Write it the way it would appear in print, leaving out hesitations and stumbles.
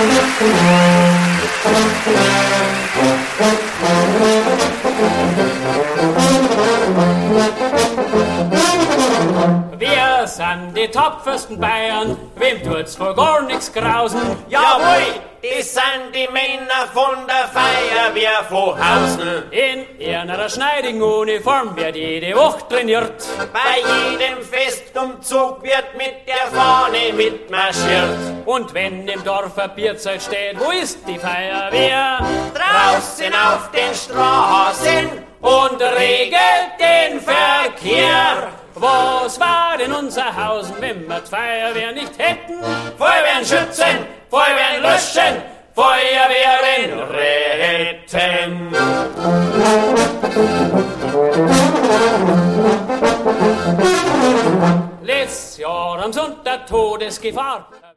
Wir sind die tapfersten Bayern, wem tut's vor gar nix grausen? Jawohl, die sind die Männer von der Feuerwehr von Hausen. In ihrer schneidigen Uniform wird jede Woche trainiert. Bei jedem Festumzug wird mit der Fahne mitmarschiert. Und wenn im Dorf ein Bierzelt steht, wo ist die Feuerwehr? Draußen auf den Straßen Und regelt den Verkehr. Was war denn unser Hausen, wenn wir die Feuerwehr nicht hätten? Feuerwehren schützen, Feuerwehren löschen, Feuerwehren retten. Letztes Jahr am Sonntag Todesgefahr.